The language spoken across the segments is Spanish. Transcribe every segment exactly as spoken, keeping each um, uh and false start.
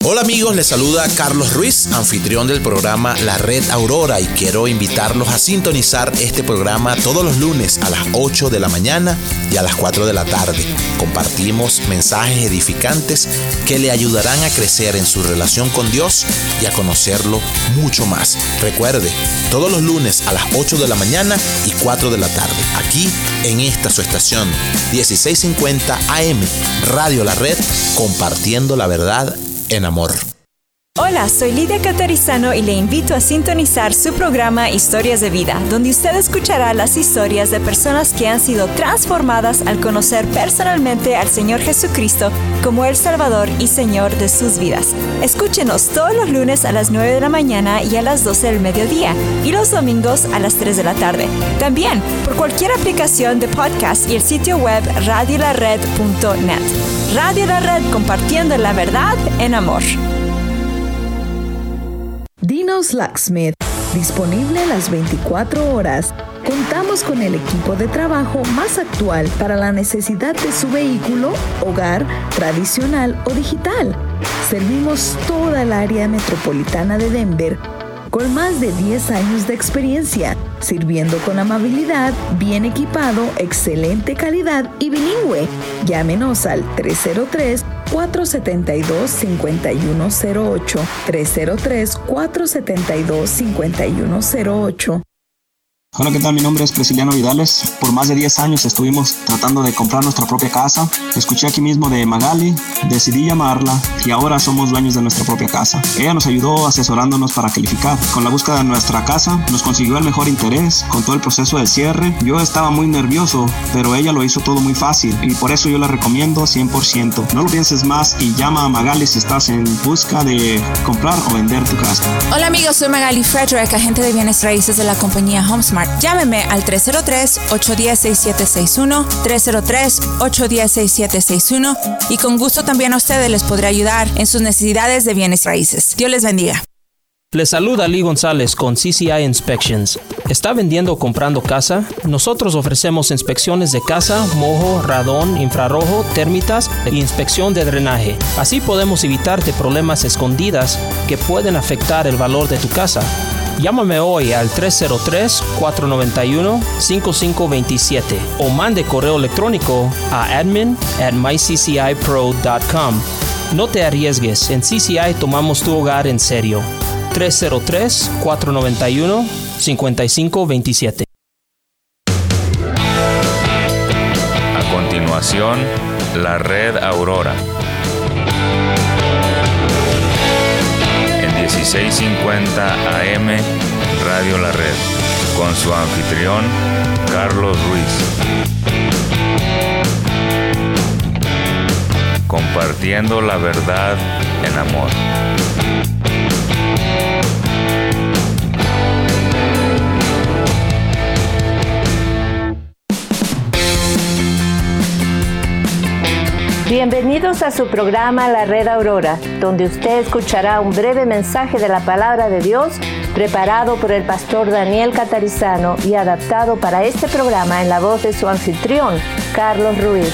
Hola amigos, les saluda Carlos Ruiz, anfitrión del programa La Red Aurora, y quiero invitarlos a sintonizar este programa todos los lunes a las ocho de la mañana y a las cuatro de la tarde. Compartimos mensajes edificantes que le ayudarán a crecer en su relación con Dios y a conocerlo mucho más. Recuerde, todos los lunes a las ocho de la mañana y cuatro de la tarde, aquí en esta su estación dieciséis cincuenta A M, Radio La Red, compartiendo la verdad en amor. Hola, soy Lidia Catarizano y le invito a sintonizar su programa Historias de Vida, donde usted escuchará las historias de personas que han sido transformadas al conocer personalmente al Señor Jesucristo como el Salvador y Señor de sus vidas. Escúchenos todos los lunes a las nueve de la mañana y a las doce del mediodía, y los domingos a las tres de la tarde. También por cualquier aplicación de podcast y el sitio web radio la red punto net. Radio La Red, compartiendo la verdad en amor. Dino's Locksmith, disponible las veinticuatro horas. Contamos con el equipo de trabajo más actual para la necesidad de su vehículo, hogar, tradicional o digital. Servimos toda el área metropolitana de Denver con más de diez años de experiencia, sirviendo con amabilidad, bien equipado, excelente calidad y bilingüe. Llámenos al tres cero tres, cuatro siete dos, cinco uno cero ocho, tres cero tres, cuatro siete dos, cinco uno cero ocho. Hola, ¿qué tal? Mi nombre es Prisciliano Vidales. Por más de diez años estuvimos tratando de comprar nuestra propia casa. Escuché aquí mismo de Magali, decidí llamarla y ahora somos dueños de nuestra propia casa. Ella nos ayudó asesorándonos para calificar. Con la búsqueda de nuestra casa nos consiguió el mejor interés con todo el proceso del cierre. Yo estaba muy nervioso, pero ella lo hizo todo muy fácil y por eso yo la recomiendo cien por ciento. No lo pienses más y llama a Magali si estás en busca de comprar o vender tu casa. Hola amigos, soy Magali Frederick, agente de bienes raíces de la compañía HomeSmart. Llámeme al tres cero tres, ocho uno cero, seis siete seis uno, tres cero tres, ocho uno cero, seis siete seis uno, y con gusto también a ustedes les podré ayudar en sus necesidades de bienes raíces. Dios les bendiga. Les saluda Lee González con C C I Inspections. ¿Está vendiendo o comprando casa? Nosotros ofrecemos inspecciones de casa, mojo, radón, infrarrojo, térmitas e inspección de drenaje. Así podemos evitarte problemas escondidas que pueden afectar el valor de tu casa. Llámame hoy al tres cero tres, cuatro nueve uno, cinco cinco dos siete o mande correo electrónico a admin at my c c i pro dot com. No te arriesgues, en C C I tomamos tu hogar en serio. tres cero tres, cuatro nueve uno, cinco cinco dos siete. A continuación, La Red Aurora. dieciséis cincuenta A M, Radio La Red, con su anfitrión, Carlos Ruiz. Compartiendo la verdad en amor. Bienvenidos a su programa La Red Aurora, donde usted escuchará un breve mensaje de la Palabra de Dios preparado por el pastor Daniel Catarizano y adaptado para este programa en la voz de su anfitrión, Carlos Ruiz.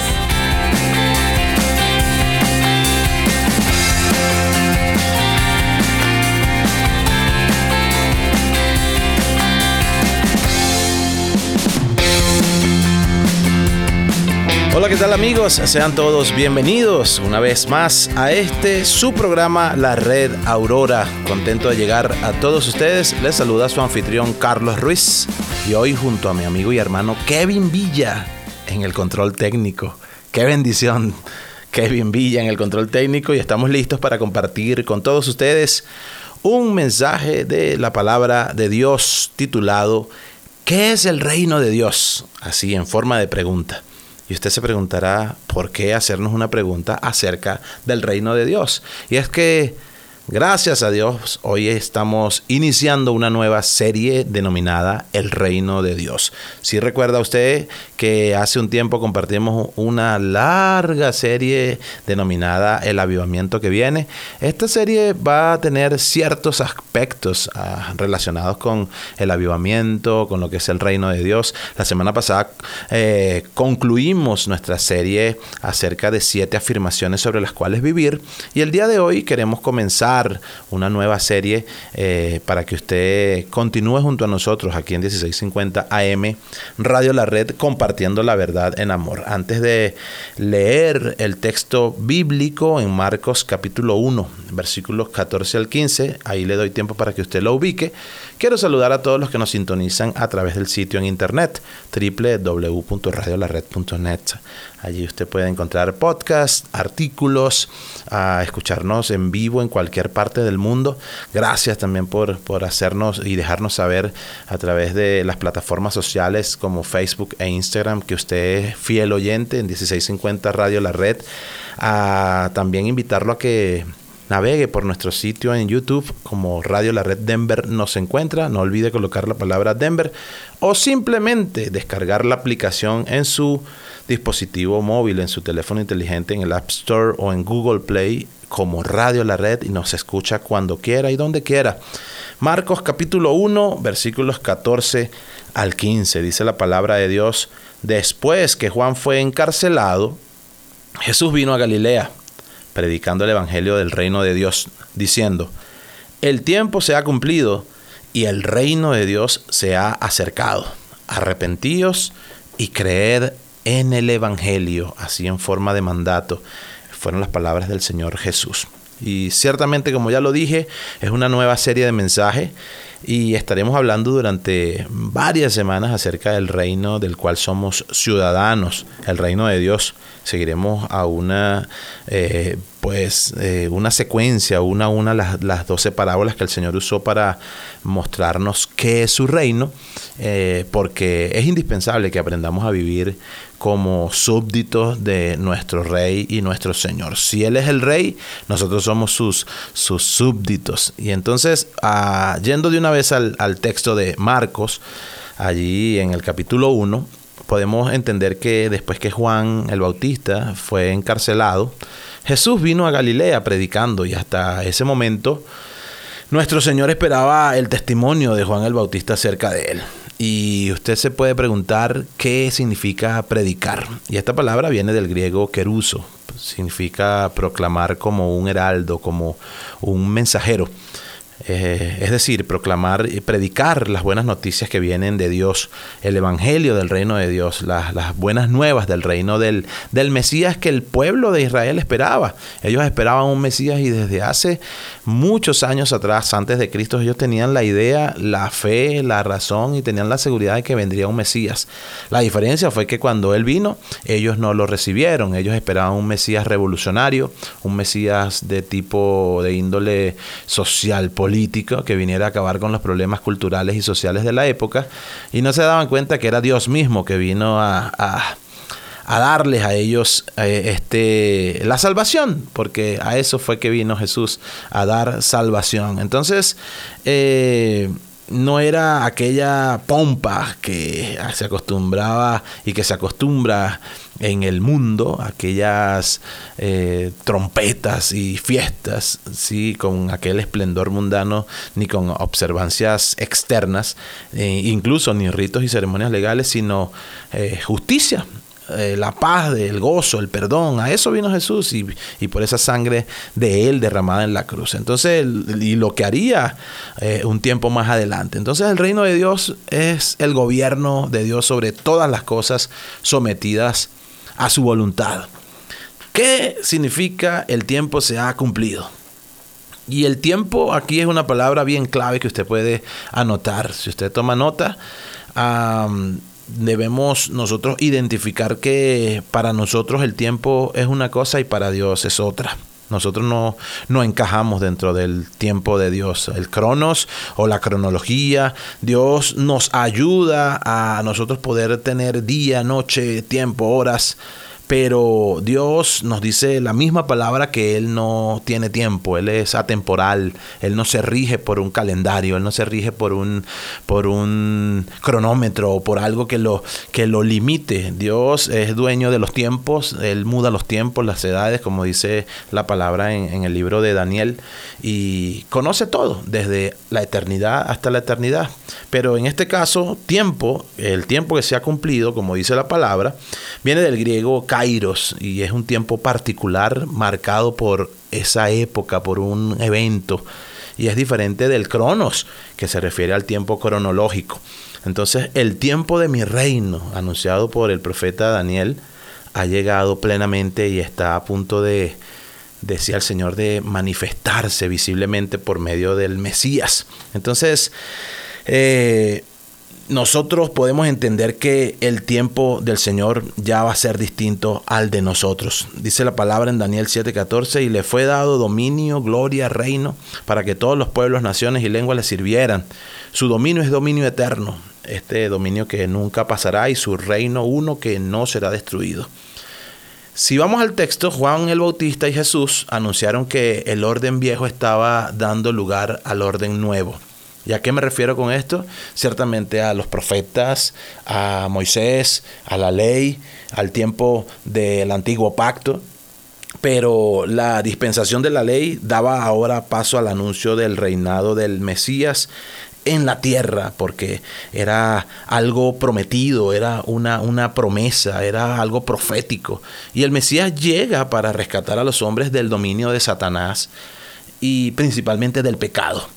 Hola, ¿qué tal amigos? Sean todos bienvenidos una vez más a este, su programa La Red Aurora. Contento de llegar a todos ustedes. Les saluda su anfitrión Carlos Ruiz y hoy junto a mi amigo y hermano Kevin Villa en el control técnico. ¡Qué bendición! Kevin Villa en el control técnico, y estamos listos para compartir con todos ustedes un mensaje de la palabra de Dios titulado ¿Qué es el reino de Dios? Así en forma de pregunta. Y usted se preguntará, ¿por qué hacernos una pregunta acerca del reino de Dios? Y es que Gracias a Dios, hoy estamos iniciando una nueva serie denominada El Reino de Dios. Si recuerda usted que hace un tiempo compartimos una larga serie denominada El Avivamiento que Viene. Esta serie va a tener ciertos aspectos uh, relacionados con el avivamiento, con lo que es el Reino de Dios. La semana pasada eh, concluimos nuestra serie acerca de siete afirmaciones sobre las cuales vivir, y el día de hoy queremos comenzar una nueva serie eh, para que usted continúe junto a nosotros aquí en dieciséis cincuenta A M Radio La Red, compartiendo la verdad en amor. Antes de leer el texto bíblico en Marcos capítulo uno, versículos catorce al quince, ahí le doy tiempo para que usted lo ubique. Quiero saludar a todos los que nos sintonizan a través del sitio en internet doble u doble u doble u punto radio la red punto net. Allí usted puede encontrar podcasts, artículos, a escucharnos en vivo en cualquier parte del mundo. Gracias también por, por hacernos y dejarnos saber a través de las plataformas sociales como Facebook e Instagram que usted es fiel oyente en dieciséis cincuenta Radio La Red. A también invitarlo a que navegue por nuestro sitio en YouTube como Radio La Red Denver nos encuentra. No olvide colocar la palabra Denver o simplemente descargar la aplicación en su dispositivo móvil, en su teléfono inteligente, en el App Store o en Google Play como Radio La Red, y nos escucha cuando quiera y donde quiera. Marcos capítulo uno, versículos catorce al quince, dice la palabra de Dios: después que Juan fue encarcelado, Jesús vino a Galilea, predicando el evangelio del reino de Dios, diciendo: el tiempo se ha cumplido y el reino de Dios se ha acercado. Arrepentíos y creed en el evangelio, así en forma de mandato. Fueron las palabras del Señor Jesús. Y ciertamente, como ya lo dije, es una nueva serie de mensajes y estaremos hablando durante varias semanas acerca del reino del cual somos ciudadanos, el reino de Dios. Seguiremos a una eh, pues eh, una secuencia, una a una las, las doce parábolas que el Señor usó para mostrarnos qué es su reino, eh, porque es indispensable que aprendamos a vivir como súbditos de nuestro Rey y nuestro Señor. Si Él es el Rey, nosotros somos sus, sus súbditos. Y entonces, uh, yendo de una vez al, al texto de Marcos, allí en el capítulo uno, podemos entender que después que Juan el Bautista fue encarcelado, Jesús vino a Galilea predicando, y hasta ese momento nuestro Señor esperaba el testimonio de Juan el Bautista acerca de él. Y usted se puede preguntar qué significa predicar. Y esta palabra viene del griego keruso. Significa proclamar como un heraldo, como un mensajero. Eh, es decir, proclamar y predicar las buenas noticias que vienen de Dios, el evangelio del reino de Dios, las, las buenas nuevas del reino del, del Mesías que el pueblo de Israel esperaba. Ellos esperaban un Mesías, y desde hace muchos años atrás, antes de Cristo, ellos tenían la idea, la fe, la razón y tenían la seguridad de que vendría un Mesías. La diferencia fue que cuando Él vino, ellos no lo recibieron. Ellos esperaban un Mesías revolucionario, un Mesías de tipo de índole social, político, que viniera a acabar con los problemas culturales y sociales de la época, y no se daban cuenta que era Dios mismo que vino a, a, a darles a ellos eh, este, la salvación, porque a eso fue que vino Jesús, a dar salvación. Entonces, eh, no era aquella pompa que se acostumbraba y que se acostumbra en el mundo, aquellas eh, trompetas y fiestas, sí, con aquel esplendor mundano, ni con observancias externas, eh, incluso ni ritos y ceremonias legales, sino eh, justicia. Eh, la paz, el gozo, el perdón. A eso vino Jesús, y, y por esa sangre de Él derramada en la cruz. Entonces, y lo que haría eh, un tiempo más adelante. Entonces, el reino de Dios es el gobierno de Dios sobre todas las cosas sometidas a su voluntad. ¿Qué significa el tiempo se ha cumplido? Y el tiempo aquí es una palabra bien clave que usted puede anotar. Si usted toma nota, um, debemos nosotros identificar que para nosotros el tiempo es una cosa y para Dios es otra. Nosotros no, no encajamos dentro del tiempo de Dios, el cronos o la cronología. Dios nos ayuda a nosotros poder tener día, noche, tiempo, horas, Pero Dios nos dice la misma palabra que Él no tiene tiempo, Él es atemporal, Él no se rige por un calendario, Él no se rige por un, por un cronómetro o por algo que lo, que lo limite. Dios es dueño de los tiempos, Él muda los tiempos, las edades, como dice la palabra en, en el libro de Daniel, y conoce todo, desde la eternidad hasta la eternidad. Pero en este caso, tiempo, el tiempo que se ha cumplido, como dice la palabra, viene del griego kairos, y es un tiempo particular marcado por esa época, por un evento, y es diferente del cronos, que se refiere al tiempo cronológico. Entonces, el tiempo de mi reino, anunciado por el profeta Daniel, ha llegado plenamente y está a punto de, decía el Señor, de manifestarse visiblemente por medio del Mesías. Entonces, eh, nosotros podemos entender que el tiempo del Señor ya va a ser distinto al de nosotros. Dice la palabra en Daniel siete catorce, y le fue dado dominio, gloria, reino, para que todos los pueblos, naciones y lenguas le sirvieran. Su dominio es dominio eterno, este dominio que nunca pasará, y su reino uno que no será destruido. Si vamos al texto, Juan el Bautista y Jesús anunciaron que el orden viejo estaba dando lugar al orden nuevo. ¿Y a qué me refiero con esto? Ciertamente a los profetas, a Moisés, a la ley, al tiempo del antiguo pacto. Pero la dispensación de la ley daba ahora paso al anuncio del reinado del Mesías en la tierra, porque era algo prometido, era una, una promesa, era algo profético. Y el Mesías llega para rescatar a los hombres del dominio de Satanás y principalmente del pecado.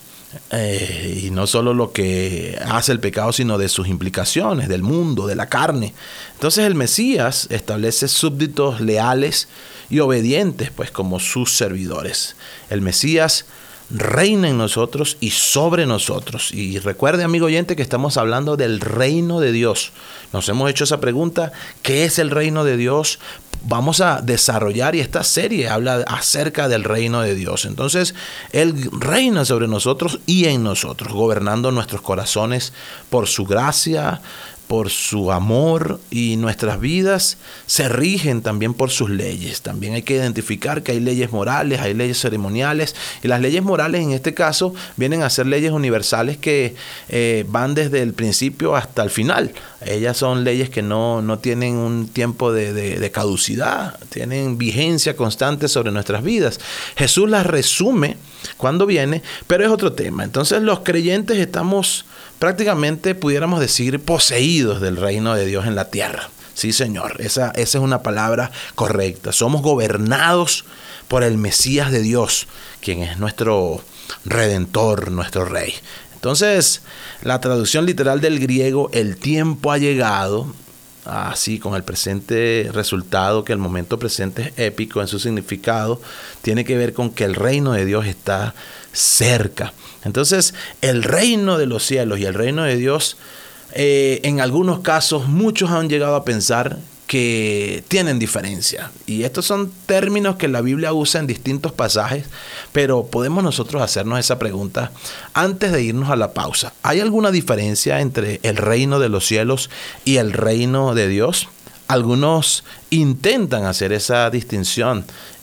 Eh, y no solo lo que hace el pecado, sino de sus implicaciones, del mundo, de la carne. Entonces el Mesías establece súbditos leales y obedientes, pues, como sus servidores. El Mesías reina en nosotros y sobre nosotros. Y recuerde, amigo oyente, que estamos hablando del reino de Dios. Nos hemos hecho esa pregunta: ¿qué es el reino de Dios? Vamos a desarrollar, y esta serie habla acerca del reino de Dios. Entonces, Él reina sobre nosotros y en nosotros, gobernando nuestros corazones por su gracia, por su amor, y nuestras vidas se rigen también por sus leyes. También hay que identificar que hay leyes morales, hay leyes ceremoniales, y las leyes morales en este caso vienen a ser leyes universales que eh, van desde el principio hasta el final. Ellas son leyes que no, no tienen un tiempo de, de, de caducidad, tienen vigencia constante sobre nuestras vidas. Jesús las resume cuando viene, pero es otro tema. Entonces los creyentes estamos prácticamente, pudiéramos decir, poseídos del reino de Dios en la tierra. Sí, Señor, esa, esa es una palabra correcta. Somos gobernados por el Mesías de Dios, quien es nuestro Redentor, nuestro Rey. Entonces, la traducción literal del griego, el tiempo ha llegado, así con el presente resultado, que el momento presente es épico en su significado, tiene que ver con que el reino de Dios está cerca. Entonces, el reino de los cielos y el reino de Dios, eh, en algunos casos, muchos han llegado a pensar que tienen diferencia. Y estos son términos que la Biblia usa en distintos pasajes, pero podemos nosotros hacernos esa pregunta antes de irnos a la pausa. ¿Hay alguna diferencia entre el reino de los cielos y el reino de Dios? Algunos intentan hacer esa distinción,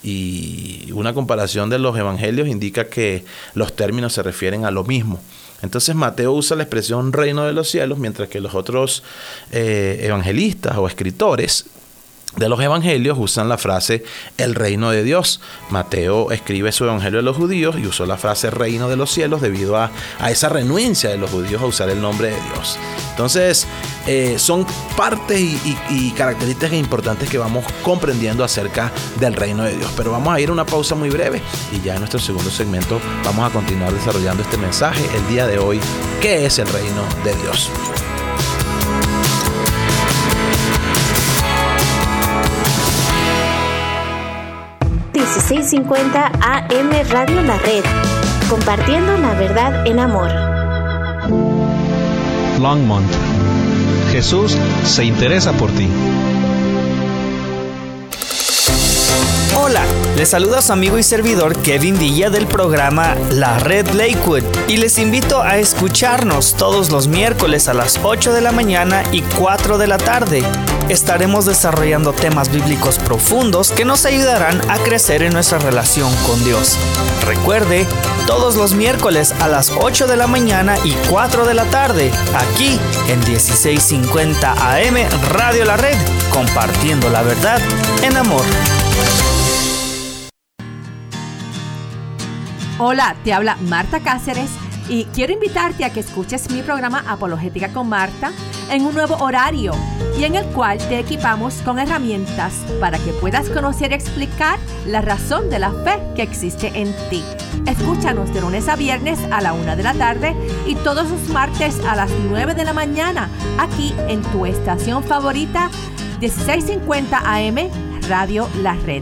y una comparación de los evangelios indica que los términos se refieren a lo mismo. Entonces Mateo usa la expresión reino de los cielos, mientras que los otros eh, evangelistas o escritores de los evangelios usan la frase el reino de Dios. Mateo escribe su evangelio de los judíos y usó la frase reino de los cielos debido a, a esa renuencia de los judíos a usar el nombre de Dios. Entonces eh, son partes y, y, y características importantes que vamos comprendiendo acerca del reino de Dios. Pero vamos a ir a una pausa muy breve y ya en nuestro segundo segmento vamos a continuar desarrollando este mensaje el día de hoy. ¿Qué es el reino de Dios? dieciséis cincuenta A M Radio La Red, compartiendo la verdad en amor. Longmont. Jesús se interesa por ti. Hola, les saluda su amigo y servidor Kevin Villa del programa La Red Lakewood y les invito a escucharnos todos los miércoles a las ocho de la mañana y cuatro de la tarde. Estaremos desarrollando temas bíblicos profundos que nos ayudarán a crecer en nuestra relación con Dios. Recuerde, todos los miércoles a las ocho de la mañana y cuatro de la tarde, aquí en dieciséis cincuenta A M Radio La Red, compartiendo la verdad en amor. Hola, te habla Marta Cáceres y quiero invitarte a que escuches mi programa Apologética con Marta en un nuevo horario y en el cual te equipamos con herramientas para que puedas conocer y explicar la razón de la fe que existe en ti. Escúchanos de lunes a viernes a la una de la tarde y todos los martes a las nueve de la mañana aquí en tu estación favorita dieciséis cincuenta A M Radio La Red.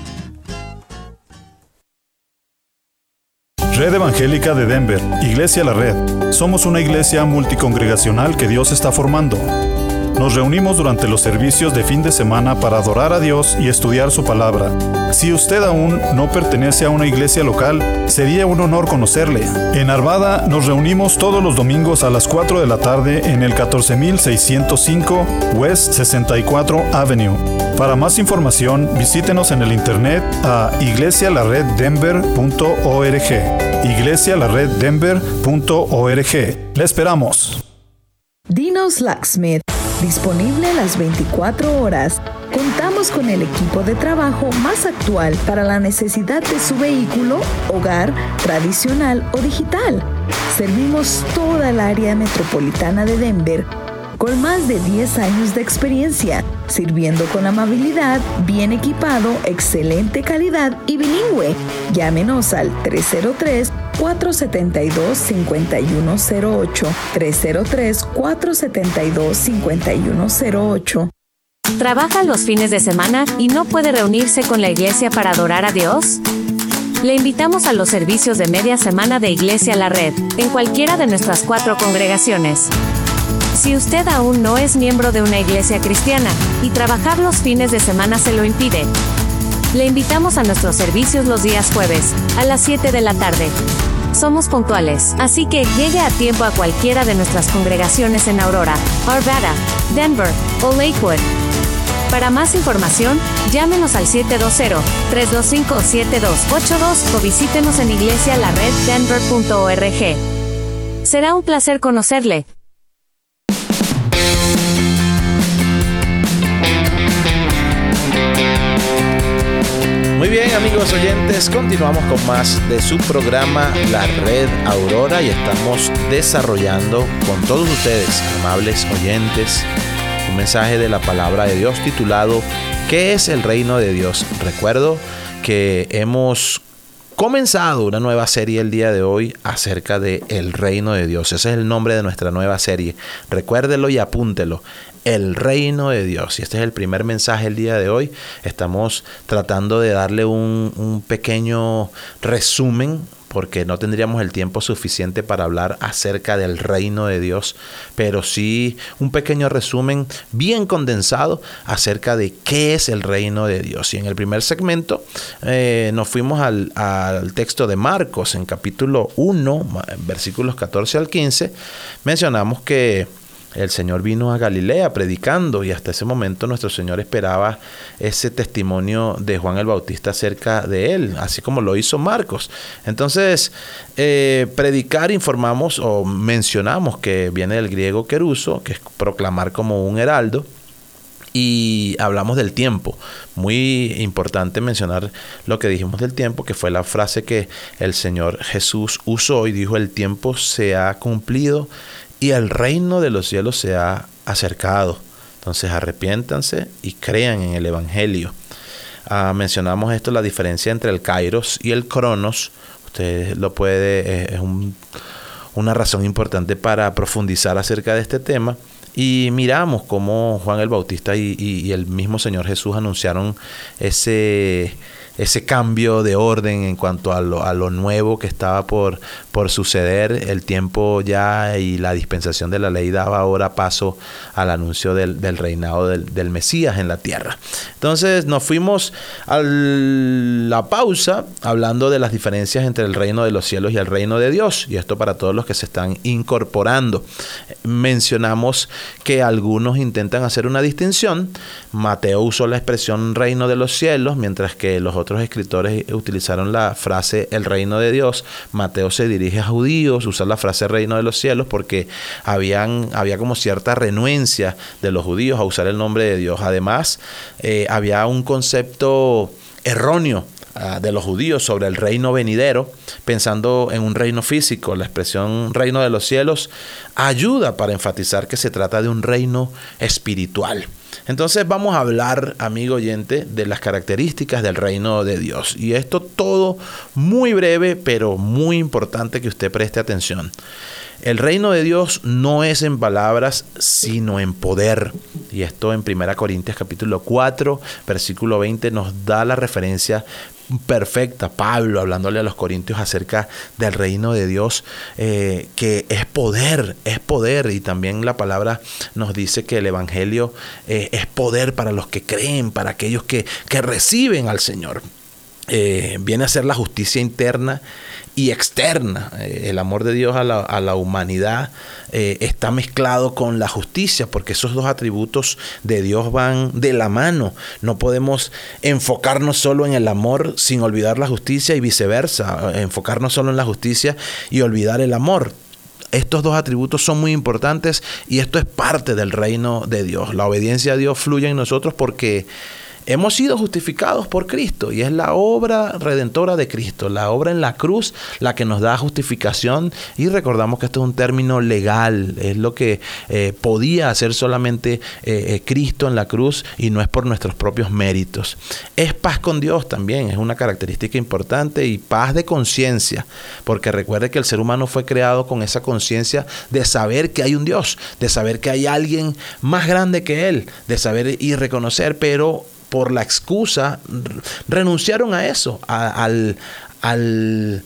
Red Evangélica de Denver, Iglesia La Red. Somos una iglesia multicongregacional que Dios está formando. Nos reunimos durante los servicios de fin de semana para adorar a Dios y estudiar su palabra. Si usted aún no pertenece a una iglesia local, sería un honor conocerle. En Arvada nos reunimos todos los domingos a las cuatro de la tarde en el catorce mil seiscientos cinco West sesenta y cuatro Avenue. Para más información, visítenos en el internet a iglesia la red denver punto org. iglesia la red denver punto org. ¡Le esperamos! Dino's Locksmith, disponible las veinticuatro horas. Contamos con el equipo de trabajo más actual para la necesidad de su vehículo, hogar, tradicional o digital. Servimos toda el área metropolitana de Denver con más de diez años de experiencia, sirviendo con amabilidad, bien equipado, excelente calidad y bilingüe. Llámenos al tres cero tres, cuatro siete dos, cinco uno cero ocho, tres cero tres, cuatro siete dos, cinco uno cero ocho. ¿Trabaja los fines de semana y no puede reunirse con la iglesia para adorar a Dios? Le invitamos a los servicios de media semana de Iglesia La Red, en cualquiera de nuestras cuatro congregaciones. Si usted aún no es miembro de una iglesia cristiana y trabajar los fines de semana se lo impide, le invitamos a nuestros servicios los días jueves, a las siete de la tarde. Somos puntuales, así que llegue a tiempo a cualquiera de nuestras congregaciones en Aurora, Arvada, Denver o Lakewood. Para más información, llámenos al siete dos cero, tres dos cinco, siete dos ocho dos o visítenos en iglesia la red denver punto org. Será un placer conocerle. Muy bien, amigos oyentes, continuamos con más de su programa La Red Aurora y estamos desarrollando con todos ustedes, amables oyentes, un mensaje de la palabra de Dios titulado ¿Qué es el reino de Dios? Recuerdo que hemos comenzado una nueva serie el día de hoy acerca de el reino de Dios. Ese es el nombre de nuestra nueva serie. Recuérdelo y apúntelo. El reino de Dios. Y este es el primer mensaje el día de hoy. Estamos tratando de darle un, un pequeño resumen, porque no tendríamos el tiempo suficiente para hablar acerca del reino de Dios, pero sí un pequeño resumen bien condensado acerca de qué es el reino de Dios. Y en el primer segmento eh, nos fuimos al, al texto de Marcos, en capítulo uno, versículos catorce al quince, mencionamos que el Señor vino a Galilea predicando y hasta ese momento nuestro Señor esperaba ese testimonio de Juan el Bautista acerca de él, así como lo hizo Marcos. Entonces, eh, predicar, informamos o mencionamos que viene del griego keruso, que es proclamar como un heraldo. Y hablamos del tiempo. Muy importante mencionar lo que dijimos del tiempo, que fue la frase que el Señor Jesús usó y dijo: el tiempo se ha cumplido y el reino de los cielos se ha acercado. Entonces arrepiéntanse y crean en el Evangelio. Ah, mencionamos esto, la diferencia entre el kairos y el cronos. Usted lo puede, es un, una razón importante para profundizar acerca de este tema. Y miramos cómo Juan el Bautista y, y, y el mismo Señor Jesús anunciaron ese ese cambio de orden en cuanto a lo, a lo nuevo que estaba por, por suceder. El tiempo ya y la dispensación de la ley daba ahora paso al anuncio del, del reinado del, del Mesías en la tierra. Entonces nos fuimos a la pausa hablando de las diferencias entre el reino de los cielos y el reino de Dios, y esto para todos los que se están incorporando. Mencionamos que algunos intentan hacer una distinción. Mateo usó la expresión reino de los cielos, mientras que los otros escritores utilizaron la frase el reino de Dios. Mateo se dirige a judíos, usa la frase reino de los cielos porque habían, había como cierta renuencia de los judíos a usar el nombre de Dios. Además, eh, había un concepto erróneo uh, de los judíos sobre el reino venidero, pensando en un reino físico. La expresión reino de los cielos ayuda para enfatizar que se trata de un reino espiritual. Entonces vamos a hablar, amigo oyente, de las características del reino de Dios. Y esto todo muy breve, pero muy importante que usted preste atención. El reino de Dios no es en palabras, sino en poder. Y esto en primera Corintios capítulo cuatro, versículo veinte, nos da la referencia perfecta. Pablo hablándole a los corintios acerca del reino de Dios, eh, que es poder, es poder. Y también la palabra nos dice que el evangelio eh, es poder para los que creen, para aquellos que, que reciben al Señor. Eh, viene a ser la justicia interna y externa. Eh, el amor de Dios a la, a la humanidad eh, está mezclado con la justicia, porque esos dos atributos de Dios van de la mano. No podemos enfocarnos solo en el amor sin olvidar la justicia, y viceversa, enfocarnos solo en la justicia y olvidar el amor. Estos dos atributos son muy importantes y esto es parte del reino de Dios. La obediencia a Dios fluye en nosotros porque hemos sido justificados por Cristo, y es la obra redentora de Cristo, la obra en la cruz, la que nos da justificación. Y recordamos que esto es un término legal, es lo que eh, podía hacer solamente eh, eh, Cristo en la cruz, y no es por nuestros propios méritos. Es paz con Dios también, es una característica importante, y paz de conciencia, porque recuerde que el ser humano fue creado con esa conciencia de saber que hay un Dios, de saber que hay alguien más grande que Él, de saber y reconocer, pero por la excusa renunciaron a eso, a, al, al,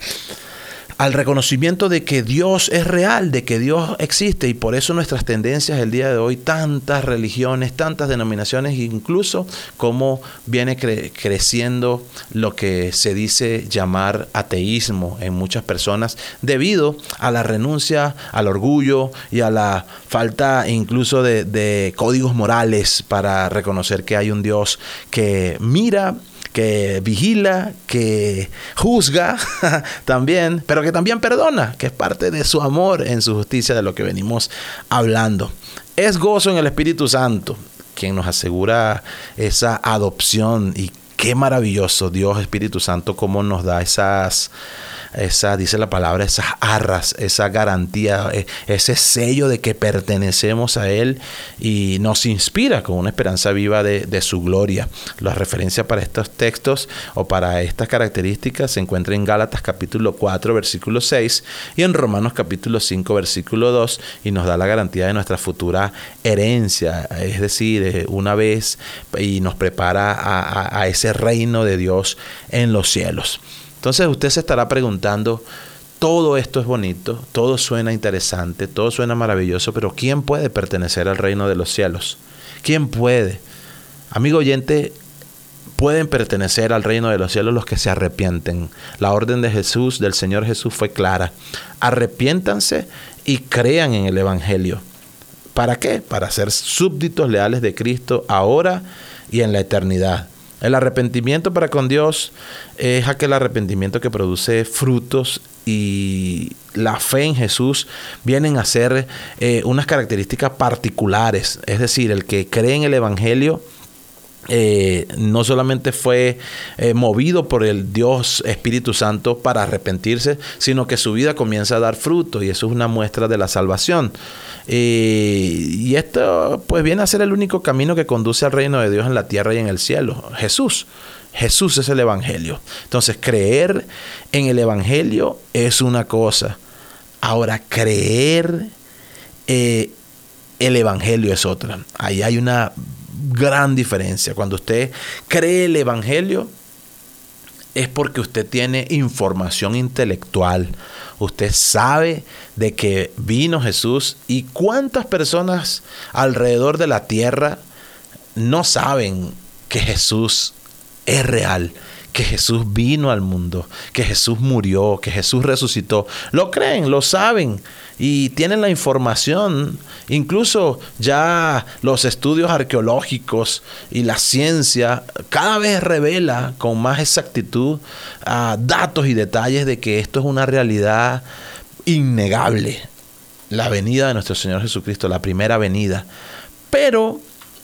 al reconocimiento de que Dios es real, de que Dios existe. Y por eso nuestras tendencias el día de hoy, tantas religiones, tantas denominaciones, incluso cómo viene cre- creciendo lo que se dice llamar ateísmo en muchas personas, debido a la renuncia al orgullo y a la falta incluso de, de códigos morales para reconocer que hay un Dios que mira, que vigila, que juzga también, pero que también perdona, que es parte de su amor en su justicia, de lo que venimos hablando. Es gozo en el Espíritu Santo quien nos asegura esa adopción, y qué maravilloso Dios Espíritu Santo, cómo nos da esas, esa, dice la palabra, esas arras, esa garantía, ese sello de que pertenecemos a Él, y nos inspira con una esperanza viva de, de su gloria. La referencia para estos textos o para estas características se encuentra en Gálatas capítulo cuatro, versículo seis, y en Romanos capítulo cinco, versículo dos, y nos da la garantía de nuestra futura herencia, es decir, una vez, y nos prepara a, a, a ese reino de Dios en los cielos. Entonces usted se estará preguntando, todo esto es bonito, todo suena interesante, todo suena maravilloso, pero ¿quién puede pertenecer al reino de los cielos? ¿Quién puede? Amigo oyente, pueden pertenecer al reino de los cielos los que se arrepienten. La orden de Jesús, del Señor Jesús, fue clara. Arrepiéntanse y crean en el evangelio. ¿Para qué? Para ser súbditos leales de Cristo ahora y en la eternidad. El arrepentimiento para con Dios es aquel arrepentimiento que produce frutos, y la fe en Jesús vienen a ser eh, unas características particulares. Es decir, el que cree en el evangelio Eh, no solamente fue eh, movido por el Dios Espíritu Santo para arrepentirse, sino que su vida comienza a dar fruto, y eso es una muestra de la salvación. Eh, y esto pues viene a ser el único camino que conduce al reino de Dios en la tierra y en el cielo. Jesús. Jesús es el evangelio. Entonces, creer en el evangelio es una cosa. Ahora, creer eh, el evangelio es otra. Ahí hay una gran diferencia. Cuando usted cree el evangelio, es porque usted tiene información intelectual. Usted sabe de que vino Jesús, y cuántas personas alrededor de la tierra no saben que Jesús es real, que Jesús vino al mundo, que Jesús murió, que Jesús resucitó. Lo creen, lo saben y tienen la información. Incluso ya los estudios arqueológicos y la ciencia cada vez revela con más exactitud uh, datos y detalles de que esto es una realidad innegable. La venida de nuestro Señor Jesucristo, la primera venida. Pero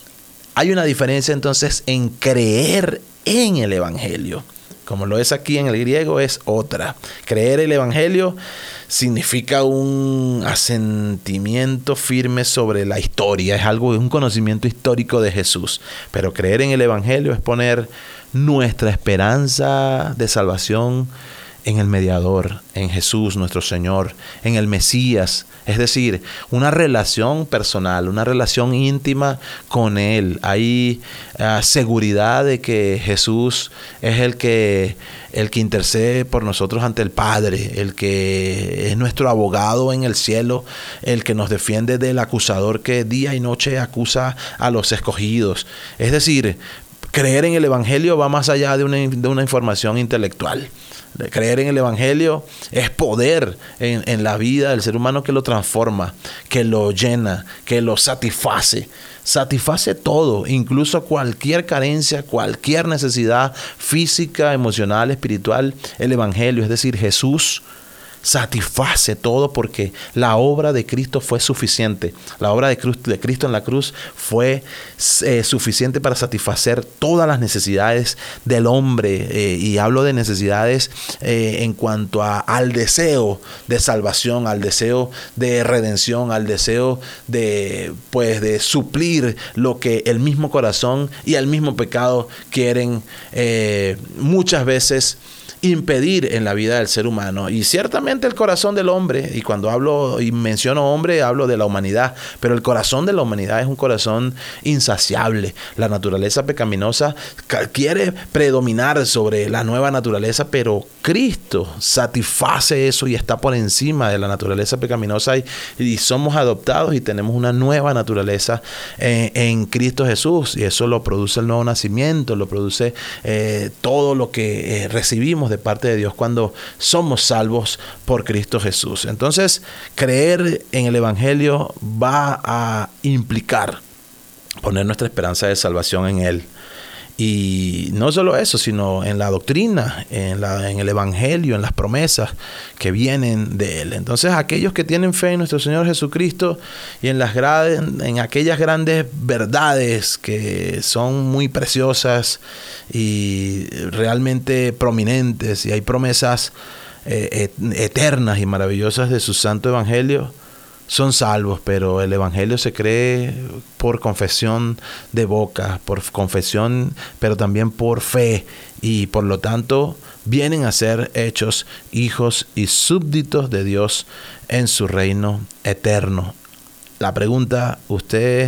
hay una diferencia entonces en creer en el Evangelio. Como lo es aquí en el griego, es otra. Creer el Evangelio significa un asentimiento firme sobre la historia. Es algo, un conocimiento histórico de Jesús. Pero creer en el Evangelio es poner nuestra esperanza de salvación en el mediador, en Jesús nuestro Señor, en el Mesías. Es decir, una relación personal, una relación íntima con Él. Hay uh, seguridad de que Jesús es el que, el que intercede por nosotros ante el Padre, el que es nuestro abogado en el cielo, el que nos defiende del acusador que día y noche acusa a los escogidos. Es decir, creer en el Evangelio va más allá de una, de una información intelectual. Creer en el Evangelio es poder en, en la vida del ser humano que lo transforma, que lo llena, que lo satisface. Satisface todo, incluso cualquier carencia, cualquier necesidad física, emocional, espiritual. El Evangelio, es decir, Jesús, satisface todo porque la obra de Cristo fue suficiente. La obra de, cruz, de Cristo en la cruz fue eh, suficiente para satisfacer todas las necesidades del hombre. Eh, y hablo de necesidades eh, en cuanto a, al deseo de salvación, al deseo de redención, al deseo de, pues, de suplir lo que el mismo corazón y el mismo pecado quieren eh, muchas veces impedir en la vida del ser humano. Y ciertamente el corazón del hombre, y cuando hablo y menciono hombre, hablo de la humanidad, pero el corazón de la humanidad es un corazón insaciable. La naturaleza pecaminosa quiere predominar sobre la nueva naturaleza, pero Cristo satisface eso y está por encima de la naturaleza pecaminosa, y, y somos adoptados y tenemos una nueva naturaleza en, en Cristo Jesús, y eso lo produce el nuevo nacimiento, lo produce eh, todo lo que eh, recibimos de parte de Dios cuando somos salvos por Cristo Jesús. Entonces, creer en el Evangelio va a implicar poner nuestra esperanza de salvación en Él. Y no solo eso, sino en la doctrina, en, la, en el Evangelio, en las promesas que vienen de Él. Entonces, aquellos que tienen fe en nuestro Señor Jesucristo y en, las gra- en aquellas grandes verdades que son muy preciosas y realmente prominentes, y hay promesas eh, eternas y maravillosas de su santo Evangelio, son salvos. Pero el Evangelio se cree por confesión de boca, por confesión, pero también por fe, y por lo tanto vienen a ser hechos hijos y súbditos de Dios en su reino eterno. La pregunta, ¿usted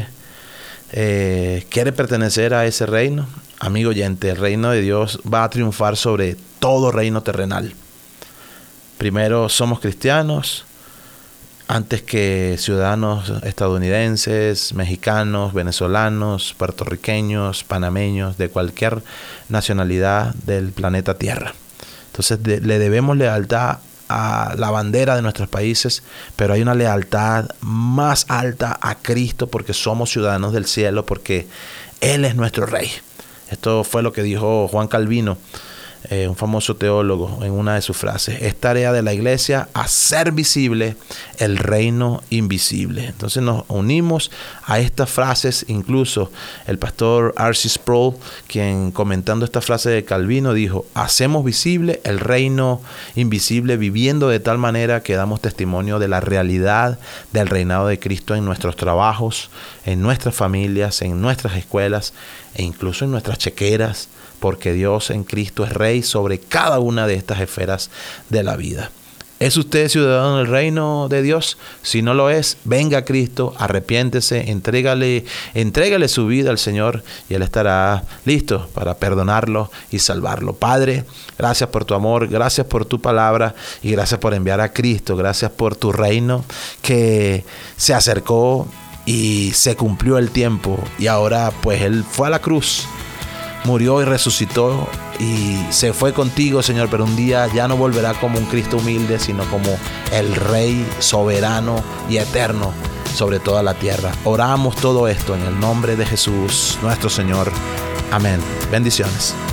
eh, quiere pertenecer a ese reino? Amigo oyente, el reino de Dios va a triunfar sobre todo reino terrenal. Primero somos cristianos, antes que ciudadanos estadounidenses, mexicanos, venezolanos, puertorriqueños, panameños, de cualquier nacionalidad del planeta Tierra. Entonces de, le debemos lealtad a la bandera de nuestros países, pero hay una lealtad más alta a Cristo porque somos ciudadanos del cielo, porque Él es nuestro Rey. Esto fue lo que dijo Juan Calvino, Eh, un famoso teólogo, en una de sus frases: es tarea de la iglesia hacer visible el reino invisible. Entonces nos unimos a estas frases. Incluso el pastor R C Sproul, quien comentando esta frase de Calvino, dijo: hacemos visible el reino invisible viviendo de tal manera que damos testimonio de la realidad del reinado de Cristo en nuestros trabajos, en nuestras familias, en nuestras escuelas e incluso en nuestras chequeras, porque Dios en Cristo es Rey sobre cada una de estas esferas de la vida. ¿Es usted ciudadano del reino de Dios? Si no lo es, venga a Cristo, arrepiéntese, entrégale, entrégale su vida al Señor y Él estará listo para perdonarlo y salvarlo. Padre, gracias por tu amor, gracias por tu palabra y gracias por enviar a Cristo. Gracias por tu reino que se acercó y se cumplió el tiempo. Y ahora pues Él fue a la cruz, murió y resucitó y se fue contigo, Señor, pero un día ya no volverá como un Cristo humilde, sino como el Rey soberano y eterno sobre toda la tierra. Oramos todo esto en el nombre de Jesús, nuestro Señor. Amén. Bendiciones.